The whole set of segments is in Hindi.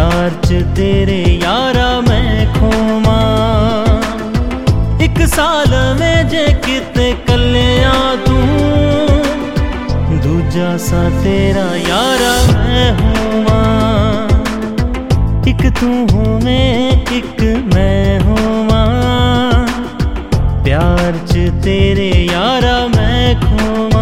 प्यार च तेरे यारा मैं खोमा। एक साल में जे किते कलिया तू, दूजा सा तेरा यारा मैं होवा। एक तू होवे एक मैं होवा, प्यार च तेरे यारा मैं खोवा।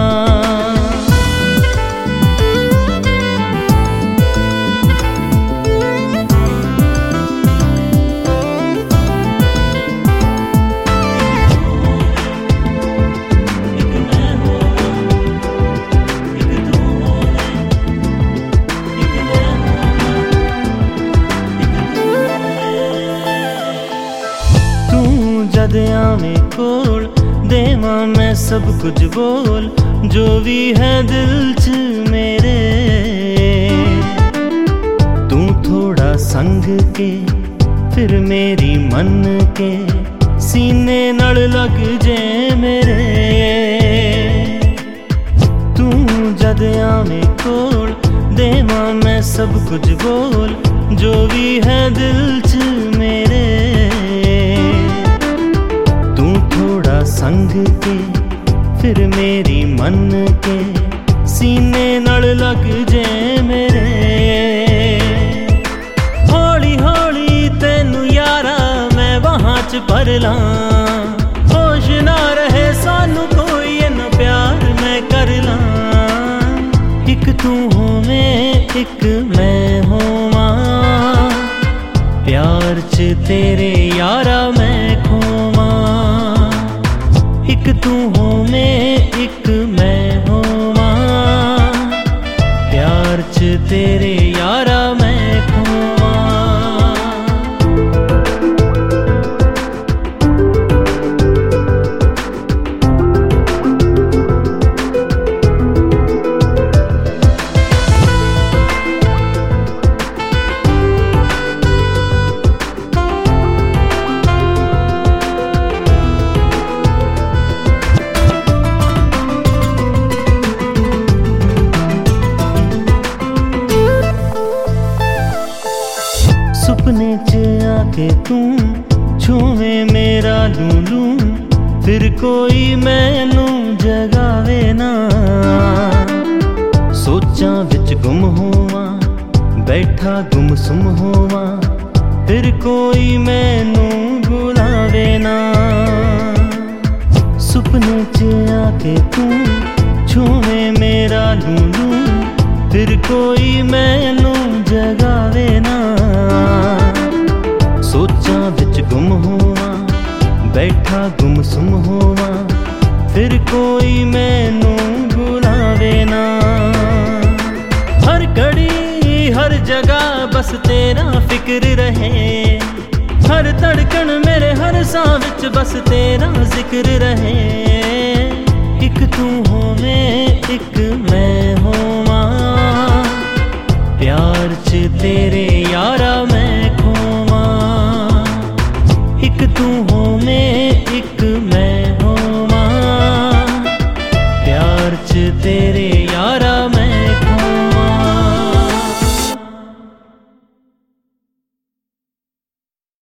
जदिया में कोल देवा मैं सब कुछ बोल, जो भी है दिल च मेरे। तू थोड़ा संग के फिर मेरी मन के सीने नड़ लग जे मेरे। तू जदिया में कोल देवा मैं सब कुछ बोल, जो भी है दिल च मेरे। संग के फिर मेरी मन के सीने नड़ लग जे मेरे। हौली हौली तेनू यारा मैं वहां च भर ला, होश ना रहे सानू कोई न प्यार मैं कर ला। एक तू होवे एक मैं होवा, प्यार च तेरे यारा मैं खोवा। एक तू होवे एक मैं होवा, प्यार च तेरे यारा मैं खोवा। सपने च आके तू छूवे मेरा लूलू, फिर कोई मैनू जगावे ना। सोचा विच गुम होवा बैठा गुमसुम होवा, फिर कोई मैनू बुलावे ना। सपने च आके तू छूवे मेरा लूलू, फिर कोई मैनू जगावे ना। सोचा विच गुम होवा बैठा गुमसुम होवा, फिर कोई मैनू बुलावे ना। हर घड़ी हर जगह बस तेरा फिक्र रहे, हर धड़कन मेरे हर सांस विच बस तेरा जिक्र रहे। एक तू होवे एक मैं होवा, प्यार च तेरे यारा मैं खोवा। एक तू होवे एक मैं होवा, प्यार च तेरे यारा मैं